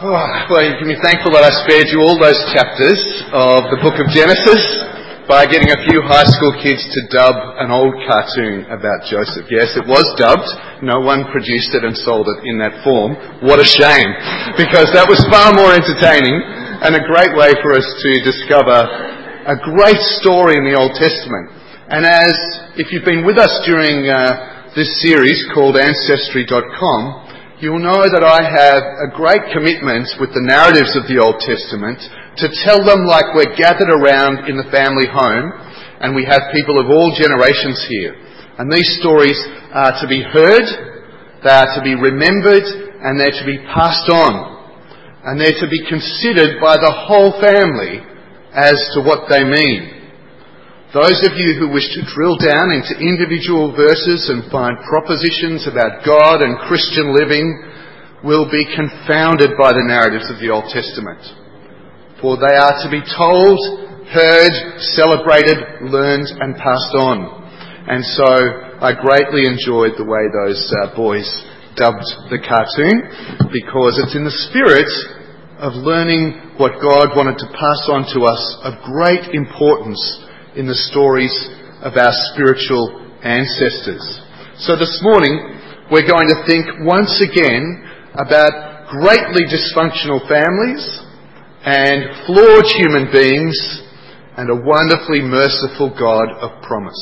Well, you can be thankful that I spared you all those chapters of the book of Genesis by getting a few high school kids to dub an old cartoon about Joseph. Yes, it was dubbed. No one produced it and sold it in that form. What a shame, because that was far more entertaining and a great way for us to discover a great story in the Old Testament. And if you've been with us during this series called Ancestry.com, you'll know that I have a great commitment with the narratives of the Old Testament to tell them like we're gathered around in the family home and we have people of all generations here. And these stories are to be heard, they are to be remembered, and they're to be passed on. And they're to be considered by the whole family as to what they mean. Those of you who wish to drill down into individual verses and find propositions about God and Christian living will be confounded by the narratives of the Old Testament. For they are to be told, heard, celebrated, learned and passed on. And so I greatly enjoyed the way those boys dubbed the cartoon, because it's in the spirit of learning what God wanted to pass on to us of great importance in the stories of our spiritual ancestors. So this morning, we're going to think once again about greatly dysfunctional families and flawed human beings and a wonderfully merciful God of promise.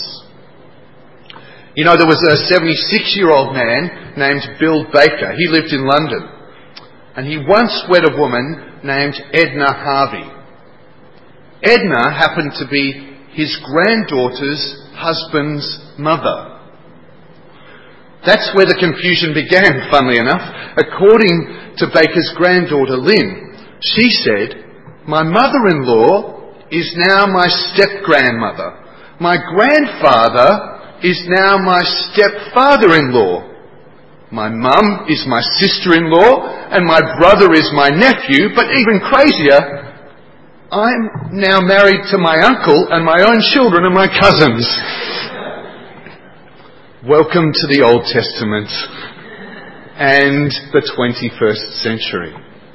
You know, there was a 76-year-old man named Bill Baker. He lived in London. And he once wed a woman named Edna Harvey. Edna happened to be his granddaughter's husband's mother. That's where the confusion began, funnily enough. According to Baker's granddaughter Lynn, she said, "My mother-in-law is now my step-grandmother. My grandfather is now my stepfather-in-law. My mum is my sister-in-law, and my brother is my nephew, but even crazier, I'm now married to my uncle and my own children and my cousins." Welcome to the Old Testament and the 21st century.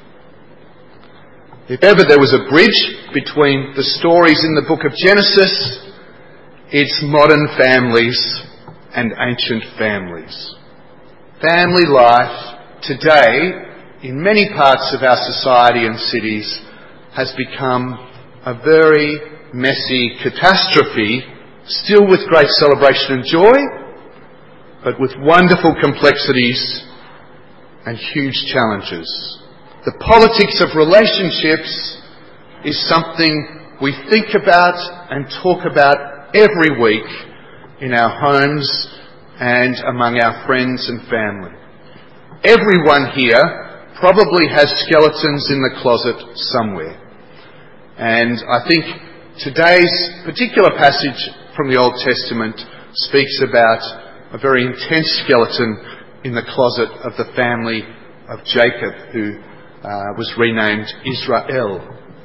If ever there was a bridge between the stories in the book of Genesis, it's modern families and ancient families. Family life today in many parts of our society and cities has become a very messy catastrophe, still with great celebration and joy, but with wonderful complexities and huge challenges. The politics of relationships is something we think about and talk about every week in our homes and among our friends and family. Everyone here probably has skeletons in the closet somewhere. And I think today's particular passage from the Old Testament speaks about a very intense skeleton in the closet of the family of Jacob, who was renamed Israel.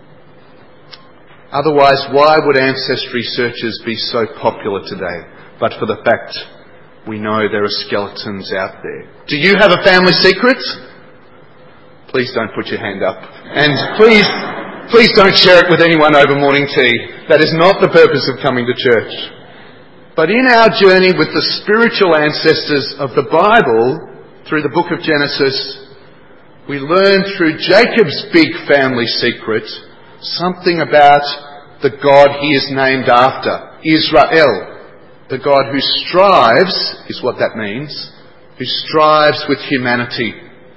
Otherwise, why would ancestry searches be so popular today? But for the fact we know there are skeletons out there. Do you have a family secret? Please don't put your hand up. And please don't share it with anyone over morning tea. That is not the purpose of coming to church. But in our journey with the spiritual ancestors of the Bible, through the book of Genesis, we learn through Jacob's big family secret something about the God he is named after, Israel. The God who strives, is what that means, who strives with humanity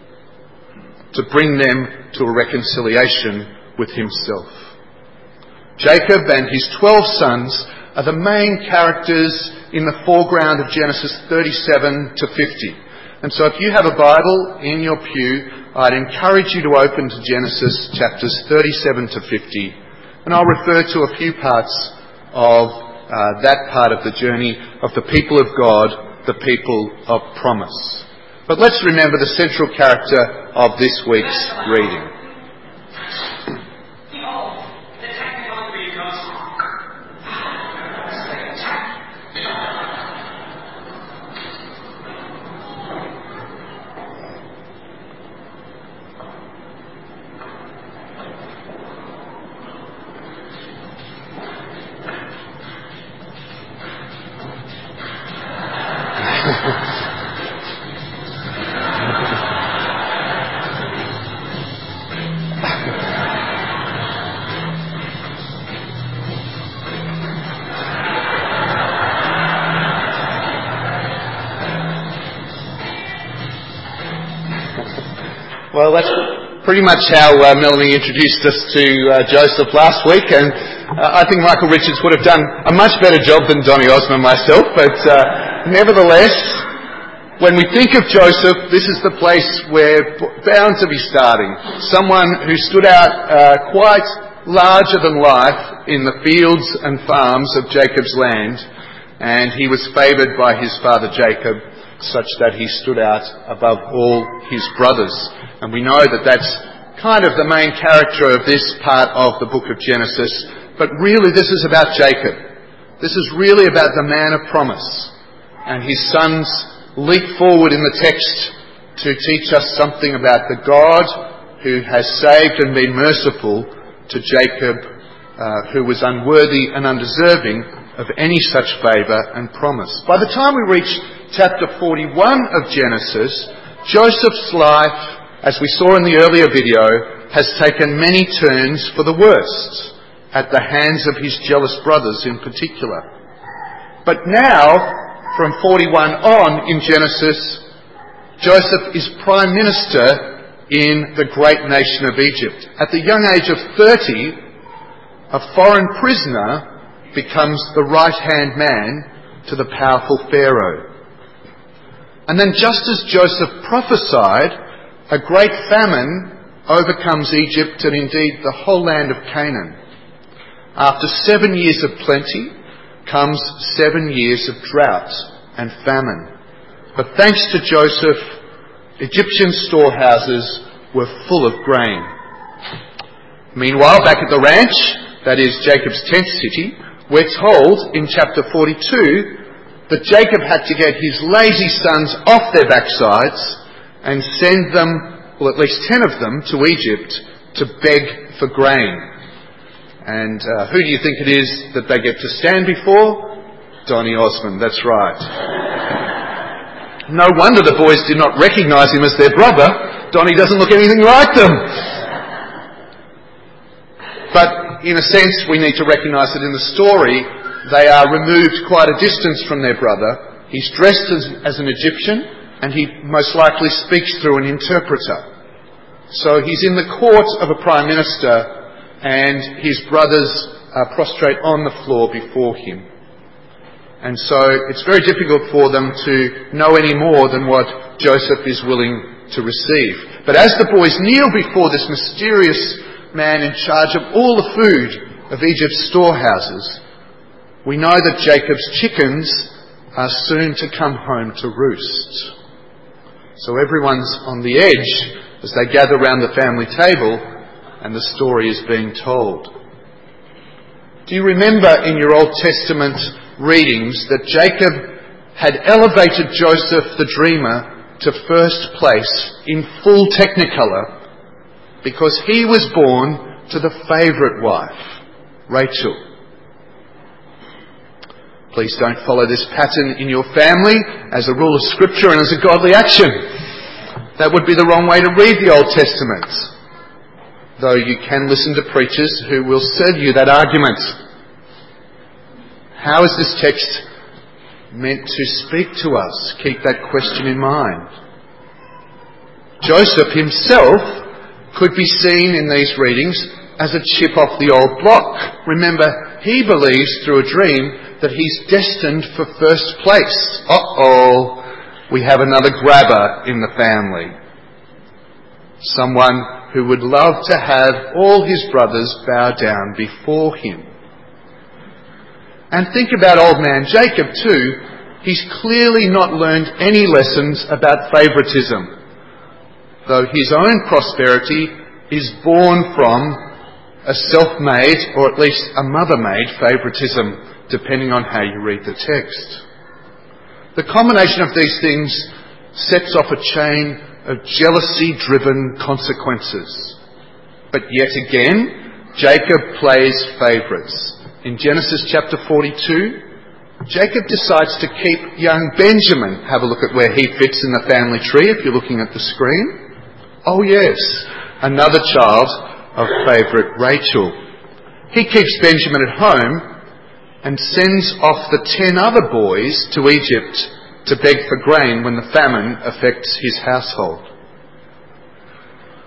to bring them to a reconciliation with himself. Jacob and his 12 sons are the main characters in the foreground of Genesis 37 to 50. And so if you have a Bible in your pew, I'd encourage you to open to Genesis chapters 37 to 50. And I'll refer to a few parts of that part of the journey of the people of God, the people of promise. But let's remember the central character of this week's reading. Well, that's pretty much how Melanie introduced us to Joseph last week, and I think Michael Richards would have done a much better job than Donny Osmond myself, but nevertheless, when we think of Joseph, this is the place we're bound to be starting. Someone who stood out quite larger than life in the fields and farms of Jacob's land, and he was favoured by his father Jacob, such that he stood out above all his brothers. And we know that that's kind of the main character of this part of the book of Genesis. But really this is about Jacob. This is really about the man of promise. And his sons leap forward in the text to teach us something about the God who has saved and been merciful to Jacob, who was unworthy and undeserving of any such favour and promise. By the time we reach chapter 41 of Genesis, Joseph's life, as we saw in the earlier video, has taken many turns for the worst at the hands of his jealous brothers in particular. But now, from 41 on in Genesis, Joseph is prime minister in the great nation of Egypt. At the young age of 30, a foreign prisoner becomes the right-hand man to the powerful Pharaoh. And then just as Joseph prophesied, a great famine overcomes Egypt and indeed the whole land of Canaan. After 7 years of plenty comes 7 years of drought and famine. But thanks to Joseph, Egyptian storehouses were full of grain. Meanwhile, back at the ranch, that is Jacob's tent city, we're told in chapter 42 that Jacob had to get his lazy sons off their backsides and send them, well, at least 10 of them, to Egypt to beg for grain. And who do you think it is that they get to stand before? Donny Osmond, that's right. No wonder the boys did not recognise him as their brother. Donny doesn't look anything like them. But in a sense, we need to recognise that in the story, they are removed quite a distance from their brother. He's dressed as an Egyptian, and he most likely speaks through an interpreter. So he's in the court of a prime minister, and his brothers prostrate on the floor before him. And so it's very difficult for them to know any more than what Joseph is willing to receive. But as the boys kneel before this mysterious man in charge of all the food of Egypt's storehouses, we know that Jacob's chickens are soon to come home to roost. So everyone's on the edge as they gather round the family table and the story is being told. Do you remember in your Old Testament readings that Jacob had elevated Joseph the dreamer to first place in full technicolor because he was born to the favourite wife, Rachel? Please don't follow this pattern in your family as a rule of Scripture and as a godly action. That would be the wrong way to read the Old Testament, though you can listen to preachers who will serve you that argument. How is this text meant to speak to us? Keep that question in mind. Joseph himself could be seen in these readings as a chip off the old block. Remember, he believes through a dream that he's destined for first place. We have another grabber in the family. Someone who would love to have all his brothers bow down before him. And think about old man Jacob too. He's clearly not learned any lessons about favouritism, though his own prosperity is born from a self-made, or at least a mother-made favouritism, depending on how you read the text. The combination of these things sets off a chain of jealousy-driven consequences. But yet again, Jacob plays favourites. In Genesis chapter 42, Jacob decides to keep young Benjamin. Have a look at where he fits in the family tree if you're looking at the screen. Oh yes, another child of favourite Rachel. He keeps Benjamin at home and sends off the 10 other boys to Egypt to beg for grain when the famine affects his household.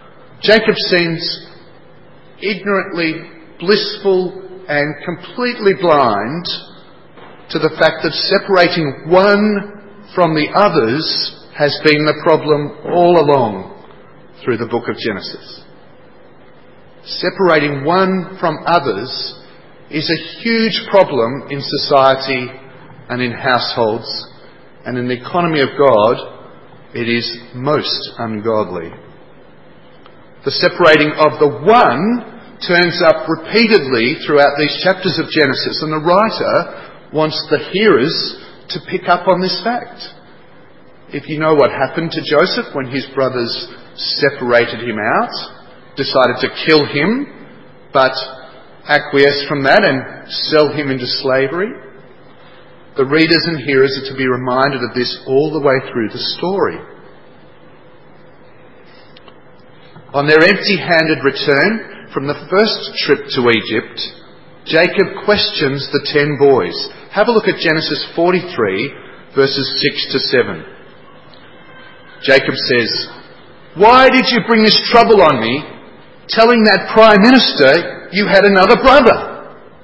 Jacob seems ignorantly blissful and completely blind to the fact that separating one from the others has been the problem all along through the book of Genesis. Separating one from others is a huge problem in society and in households, and in the economy of God, it is most ungodly. The separating of the one turns up repeatedly throughout these chapters of Genesis, and the writer wants the hearers to pick up on this fact. If you know what happened to Joseph when his brothers separated him out, decided to kill him, but acquiesced from that and sell him into slavery, the readers and hearers are to be reminded of this all the way through the story. On their empty-handed return from the first trip to Egypt, Jacob questions the 10 boys. Have a look at Genesis 43, verses 6 to 7. Jacob says, "Why did you bring this trouble on me, telling that Prime Minister you had another brother?"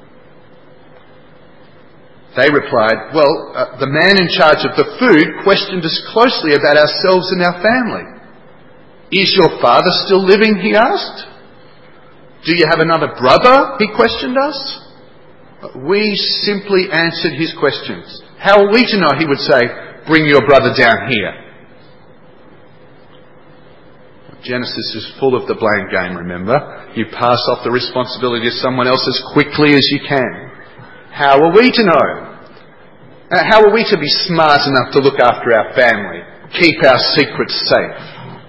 They replied, "Well, the man in charge of the food questioned us closely about ourselves and our family." "Is your father still living?" he asked. "Do you have another brother?" he questioned us. We simply answered his questions. "How are we to know?" he would say. "Bring your brother down here." Genesis is full of the blame game, remember? You pass off the responsibility to someone else as quickly as you can. How are we to know? How are we to be smart enough to look after our family, keep our secrets safe?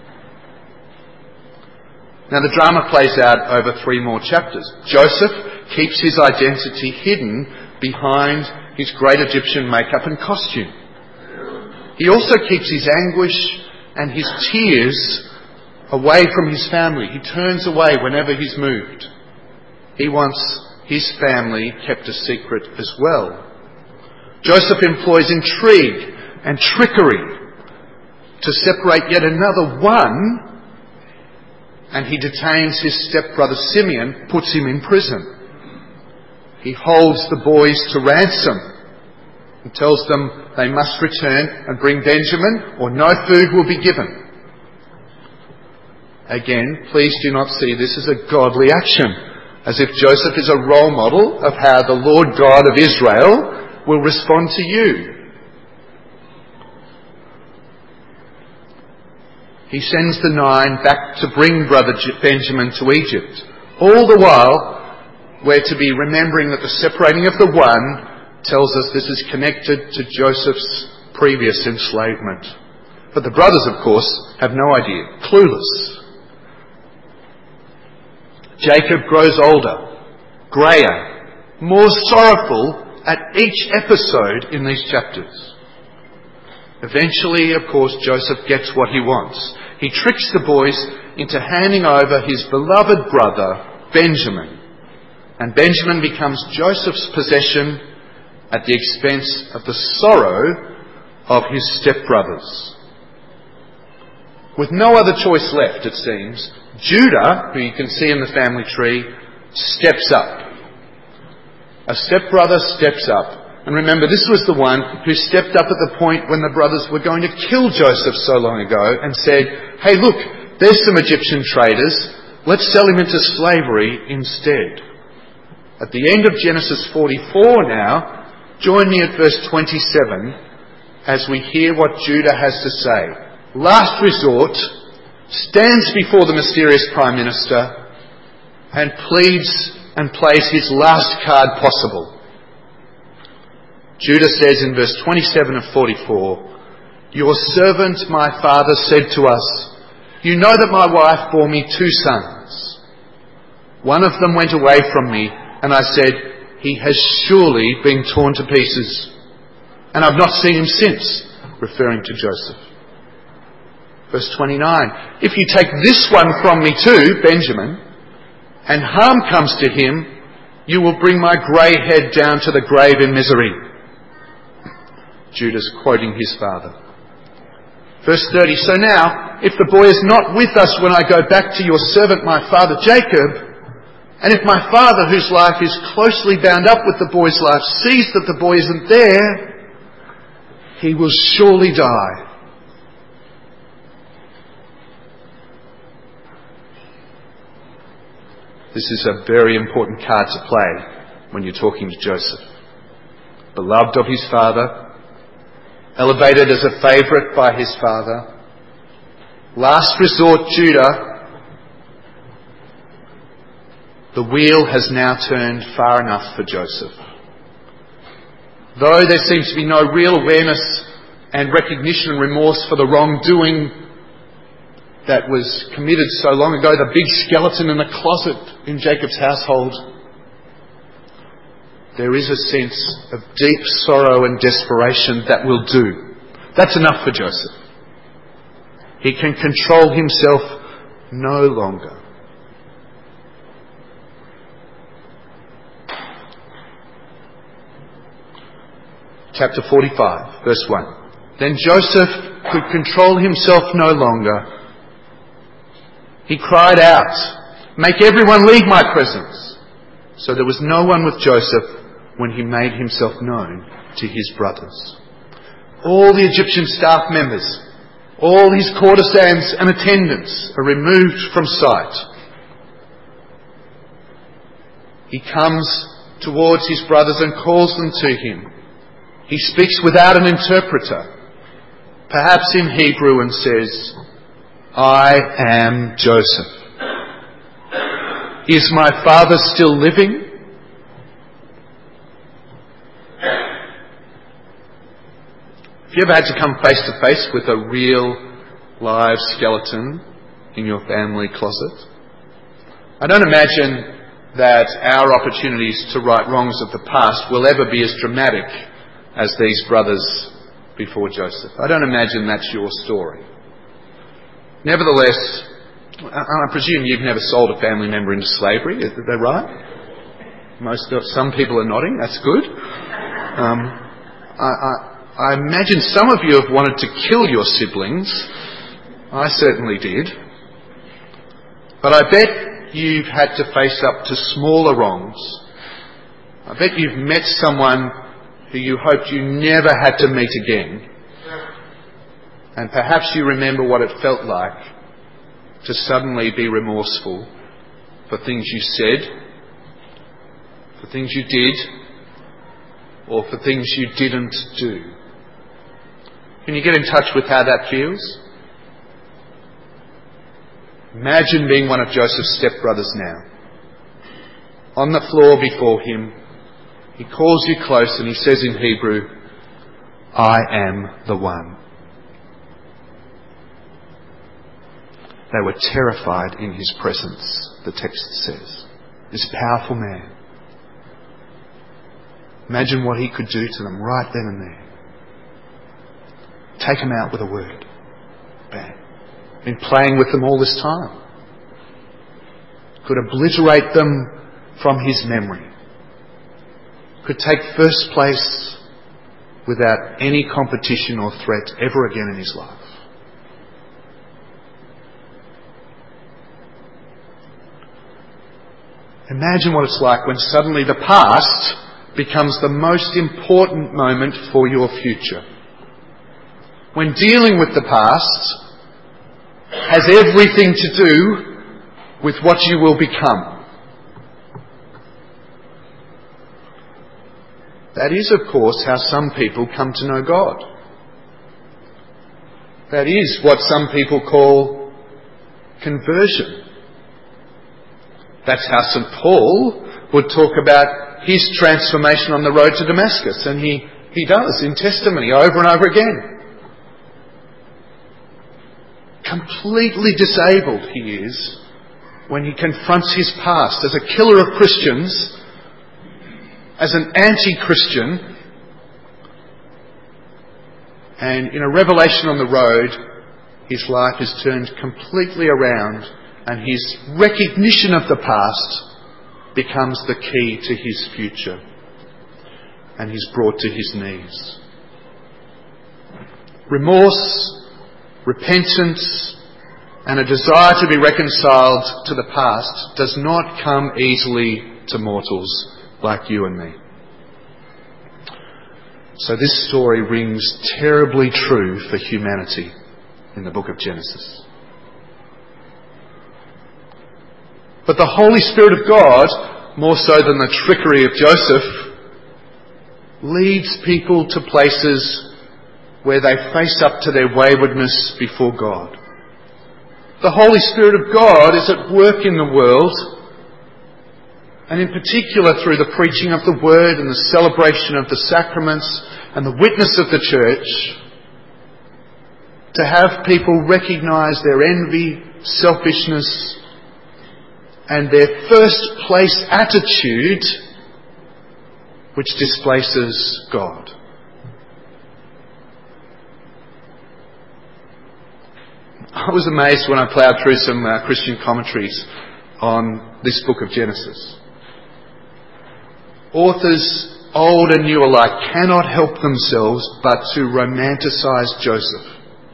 Now the drama plays out over 3 more chapters. Joseph keeps his identity hidden behind his great Egyptian makeup and costume. He also keeps his anguish and his tears away from his family. He turns away whenever he's moved. He wants his family kept a secret as well. Joseph employs intrigue and trickery to separate yet another one, and he detains his stepbrother Simeon, puts him in prison. He holds the boys to ransom and tells them they must return and bring Benjamin or no food will be given. Again, please do not see this as a godly action, as if Joseph is a role model of how the Lord God of Israel will respond to you. He sends the 9 back to bring brother Benjamin to Egypt. All the while, we're to be remembering that the separating of the one tells us this is connected to Joseph's previous enslavement. But the brothers, of course, have no idea, clueless. Jacob grows older, greyer, more sorrowful at each episode in these chapters. Eventually, of course, Joseph gets what he wants. He tricks the boys into handing over his beloved brother, Benjamin. And Benjamin becomes Joseph's possession at the expense of the sorrow of his stepbrothers. With no other choice left, it seems, Judah, who you can see in the family tree, steps up. A stepbrother steps up. And remember, this was the one who stepped up at the point when the brothers were going to kill Joseph so long ago and said, "Hey, look, there's some Egyptian traders. Let's sell him into slavery instead." At the end of Genesis 44 now, join me at verse 27 as we hear what Judah has to say. Last resort, stands before the mysterious Prime Minister and pleads and plays his last card possible. Judah says in verse 27 of 44, "Your servant my father said to us, 'You know that my wife bore me 2 sons. One of them went away from me, and I said, he has surely been torn to pieces. And I've not seen him since,'" referring to Joseph. Verse 29, "If you take this one from me too, Benjamin, and harm comes to him, you will bring my grey head down to the grave in misery." Judah's quoting his father. Verse 30, so now, if the boy is not with us when I go back to your servant my father Jacob, and if my father, whose life is closely bound up with the boy's life, sees that the boy isn't there, he will surely die. This is a very important card to play when you're talking to Joseph. Beloved of his father, elevated as a favourite by his father, last resort Judah, the wheel has now turned far enough for Joseph. Though there seems to be no real awareness and recognition and remorse for the wrongdoing that was committed so long ago, the big skeleton in the closet in Jacob's household, there is a sense of deep sorrow and desperation that will do. That's enough for Joseph. He can control himself no longer. Chapter 45, verse 1. Then Joseph could control himself no longer. He cried out, "Make everyone leave my presence." So there was no one with Joseph when he made himself known to his brothers. All the Egyptian staff members, all his courtesans and attendants are removed from sight. He comes towards his brothers and calls them to him. He speaks without an interpreter, perhaps in Hebrew, and says, "I am Joseph. Is my father still living?" Have you ever had to come face to face with a real live skeleton in your family closet? I don't imagine that our opportunities to right wrongs of the past will ever be as dramatic as these brothers before Joseph. I don't imagine that's your story. Nevertheless, I presume you've never sold a family member into slavery, is that right? Some people are nodding, that's good. I imagine some of you have wanted to kill your siblings. I certainly did. But I bet you've had to face up to smaller wrongs. I bet you've met someone who you hoped you never had to meet again. And perhaps you remember what it felt like to suddenly be remorseful for things you said, for things you did, or for things you didn't do. Can you get in touch with how that feels? Imagine being one of Joseph's stepbrothers now. On the floor before him, he calls you close and he says in Hebrew, "I am the one." They were terrified in his presence, the text says. This powerful man. Imagine what he could do to them right then and there. Take them out with a word. Bang. Been playing with them all this time. Could obliterate them from his memory. Could take first place without any competition or threat ever again in his life. Imagine what it's like when suddenly the past becomes the most important moment for your future. When dealing with the past has everything to do with what you will become. That is, of course, how some people come to know God. That is what some people call conversion. That's how St. Paul would talk about his transformation on the road to Damascus, and he does in testimony over and over again. Completely disabled he is when he confronts his past as a killer of Christians, as an anti-Christian, and in a revelation on the road, his life is turned completely around and his recognition of the past becomes the key to his future, and he's brought to his knees. Remorse repentance, and a desire to be reconciled to the past does not come easily to mortals like you and me. So this story rings terribly true for humanity in the book of Genesis. But the Holy Spirit of God, more so than the trickery of Joseph, leads people to places where they face up to their waywardness before God. The Holy Spirit of God is at work in the world, and in particular through the preaching of the Word and the celebration of the sacraments and the witness of the church, to have people recognise their envy, selfishness, and their first place attitude which displaces God. I was amazed when I ploughed through some Christian commentaries on this book of Genesis. Authors, old and new alike, cannot help themselves but to romanticise Joseph.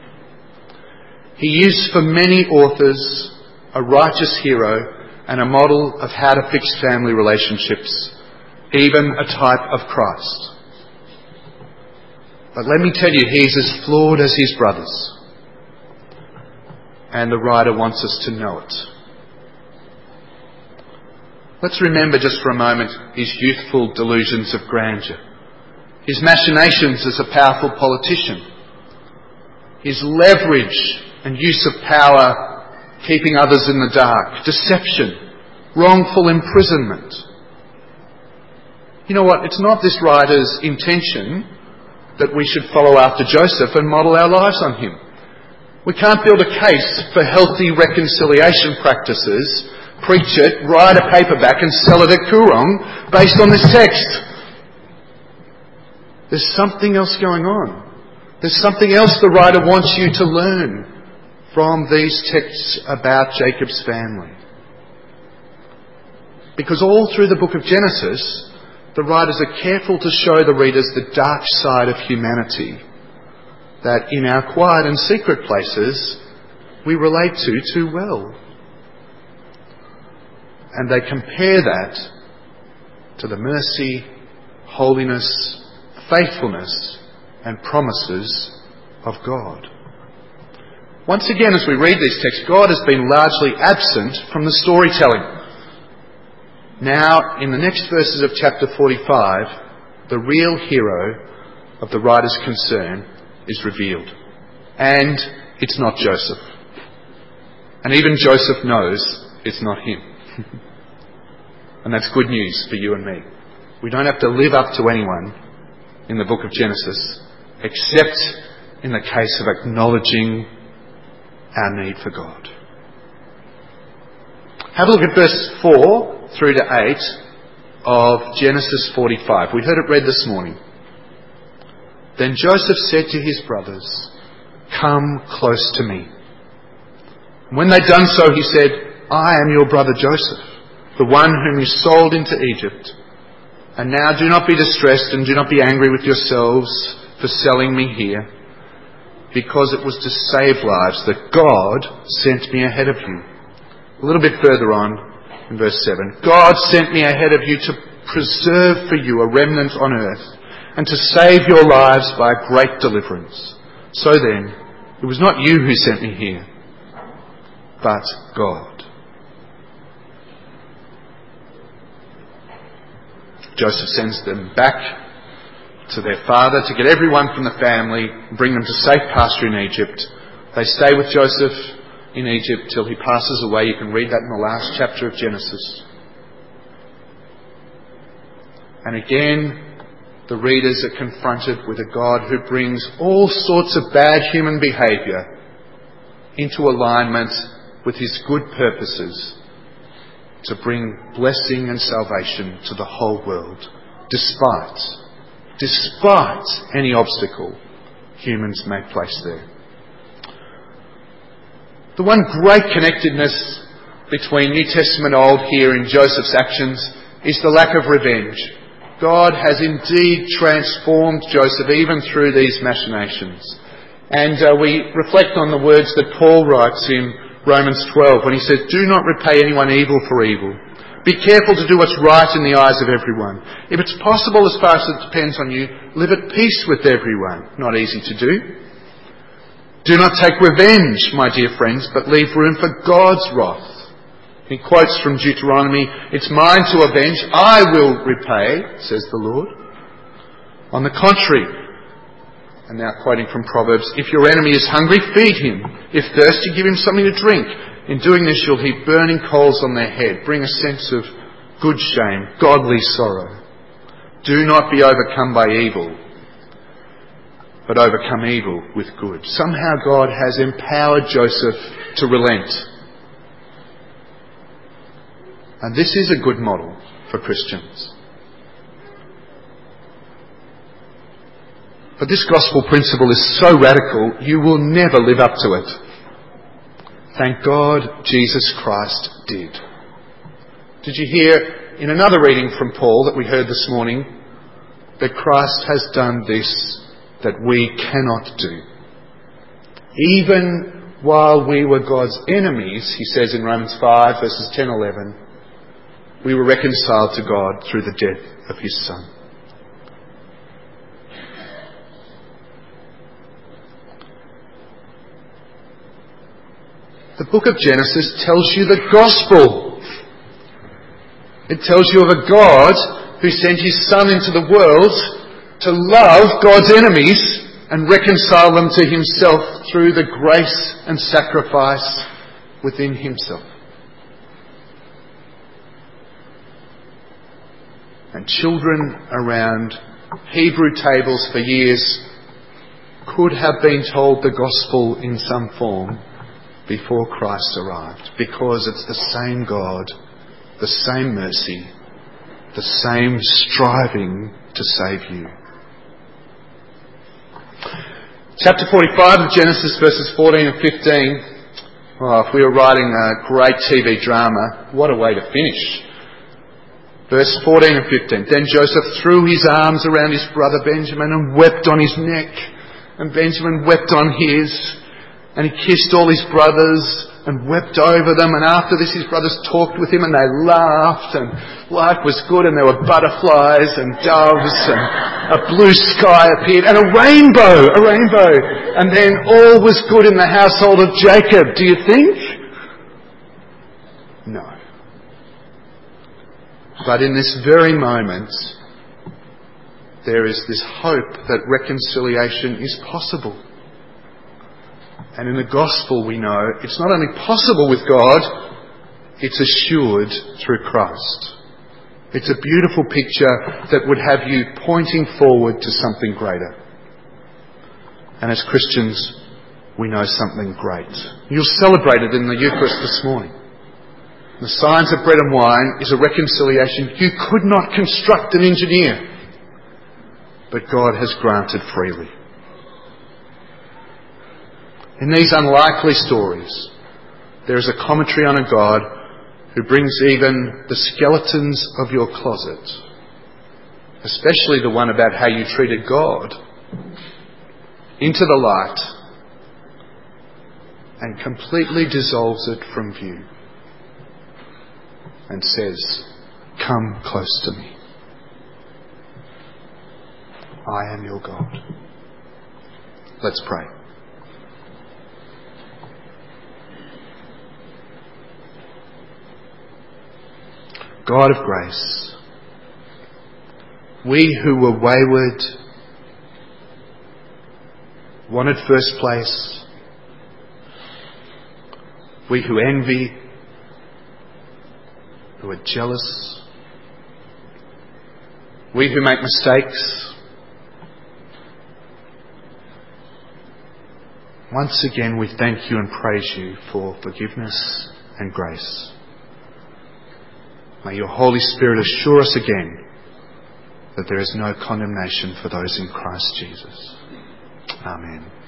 He is, for many authors, a righteous hero and a model of how to fix family relationships, even a type of Christ. But let me tell you, he is as flawed as his brothers. And the writer wants us to know it. Let's remember just for a moment his youthful delusions of grandeur, his machinations as a powerful politician, his leverage and use of power, keeping others in the dark, deception, wrongful imprisonment. You know what? It's not this writer's intention that we should follow after Joseph and model our lives on him. We can't build a case for healthy reconciliation practices, preach it, write a paperback and sell it at Coorong based on this text. There's something else going on. There's something else the writer wants you to learn from these texts about Jacob's family. Because all through the book of Genesis, the writers are careful to show the readers the dark side of humanity that in our quiet and secret places we relate to too well. And they compare that to the mercy, holiness, faithfulness and promises of God. Once again, as we read these texts, God has been largely absent from the storytelling. Now, in the next verses of chapter 45, the real hero of the writer's concern is revealed. And it's not Joseph. And even Joseph knows it's not him. And that's good news for you and me. We don't have to live up to anyone in the book of Genesis, except in the case of acknowledging our need for God. Have a look at verse 4 through to 8 of Genesis 45. We heard it read this morning. Then Joseph said to his brothers, "Come close to me." And when they'd done so, he said, "I am your brother Joseph, the one whom you sold into Egypt. And now do not be distressed and do not be angry with yourselves for selling me here, because it was to save lives that God sent me ahead of you." A little bit further on in verse 7. God sent me ahead of you to preserve for you a remnant on earth and to save your lives by a great deliverance. So then, it was not you who sent me here, but God. Joseph sends them back to their father to get everyone from the family and bring them to safe pasture in Egypt. They stay with Joseph in Egypt till he passes away. You can read that in the last chapter of Genesis. And again, the readers are confronted with a God who brings all sorts of bad human behaviour into alignment with his good purposes to bring blessing and salvation to the whole world, despite any obstacle humans may place there. The one great connectedness between New Testament and Old here in Joseph's actions is the lack of revenge. God has indeed transformed Joseph even through these machinations. And we reflect on the words that Paul writes in Romans 12 when he says, "Do not repay anyone evil for evil. Be careful to do what's right in the eyes of everyone. If it's possible, as far as it depends on you, live at peace with everyone." Not easy to do. "Do not take revenge, my dear friends, but leave room for God's wrath." He quotes from Deuteronomy, "It's mine to avenge, I will repay, says the Lord." On the contrary, and now quoting from Proverbs, "If your enemy is hungry, feed him. If thirsty, give him something to drink. In doing this, you'll heap burning coals on their head. Bring a sense of good shame, godly sorrow. Do not be overcome by evil, but overcome evil with good." Somehow God has empowered Joseph to relent. And this is a good model for Christians. But this gospel principle is so radical, you will never live up to it. Thank God Jesus Christ did. Did you hear in another reading from Paul that we heard this morning that Christ has done this that we cannot do? Even while we were God's enemies, he says in Romans 5 verses 10-11, we were reconciled to God through the death of his Son. The book of Genesis tells you the gospel. It tells you of a God who sent his Son into the world to love God's enemies and reconcile them to himself through the grace and sacrifice within himself. And children around Hebrew tables for years could have been told the gospel in some form before Christ arrived, because it's the same God, the same mercy, the same striving to save you. Chapter 45 of Genesis, verses 14 and 15. Oh, if we were writing a great TV drama, what a way to finish. Verse 14 and 15. "Then Joseph threw his arms around his brother Benjamin and wept on his neck. And Benjamin wept on his. And he kissed all his brothers and wept over them. And after this his brothers talked with him and they laughed and life was good and there were butterflies and doves and a blue sky appeared and a rainbow. And then all was good in the household of Jacob." Do you think? No. But in this very moment, there is this hope that reconciliation is possible. And in the gospel we know it's not only possible with God, it's assured through Christ. It's a beautiful picture that would have you pointing forward to something greater. And as Christians, we know something great. You'll celebrate it in the Eucharist this morning. The signs of bread and wine is a reconciliation you could not construct and engineer, but God has granted freely. In these unlikely stories, there is a commentary on a God who brings even the skeletons of your closet, especially the one about how you treated God, into the light and completely dissolves it from view and says, "Come close to me. I am your God." Let's pray. God of grace, we who were wayward, wanted first place, we who envy, who are jealous, we who make mistakes, once again we thank you and praise you for forgiveness and grace. May your Holy Spirit assure us again that there is no condemnation for those in Christ Jesus. Amen.